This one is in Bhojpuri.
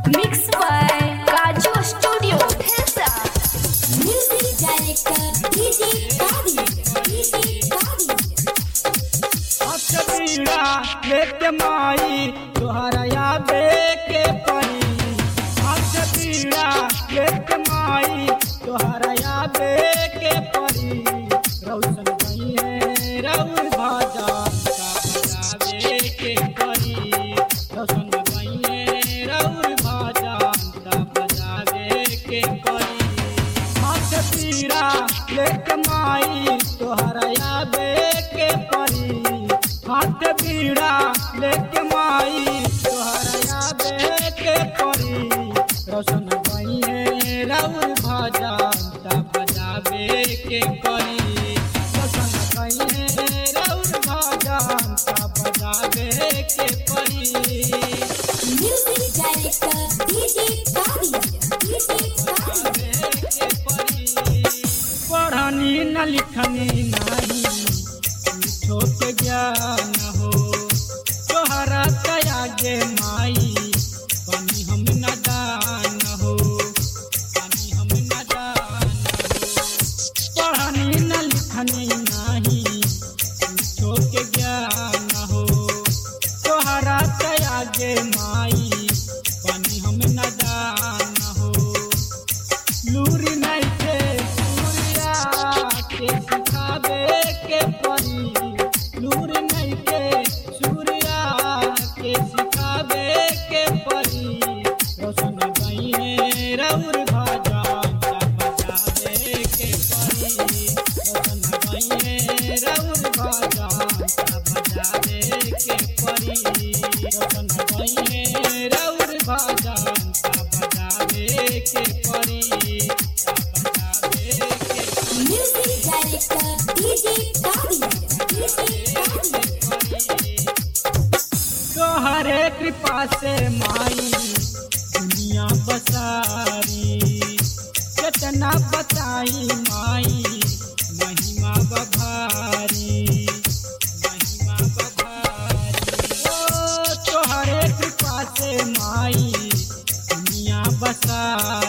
Mixed by Kaju Studio, Dhesa. Music director DJ Kadi. बीड़ा लेके माई तोहरा यादे के परी हाथ बीड़ा लेके माई तोहरा यादे के परी रौशन गई है रउर भाजा का बजावे के परी रौशन गई है रउर भाजा का बजावे के परी हाथ बीड़ा लेके माई तोहरा यादे के परी हाथ बीड़ा लेके माई तोहरा यादे के परी रोशन गई है रउर भाजा बजावे के परी रोशन गई है रउर भाजा बजावे के परी Music director DJ Kadi. पढ़नी न लिखनी नहीं छोट ज्ञान हो तोहरा त्यागे माई पानी हम न दान हो पानी हम न दान हो पढ़नी न लिखनी नहीं छोट ज्ञान हो तोहरा त्यागे माई पानी हम न दान हो लूरी नहीं थे सूर्या के सिखावे के परी लूर नहीं के सूर्या के सिखावे के परी रोशन गई है रउर भाजा बजावे के परी रोशन गई है रउर भाजा बजावे के परी रोशन गई है रउर भाजा बजावे के परी बजावे के Music director DJ Kadi. तोहरे कृपा से माई दुनिया बसारी कितना बताई माई महिमा बभारी ओ तोहरे कृपा से माई दुनिया बसारी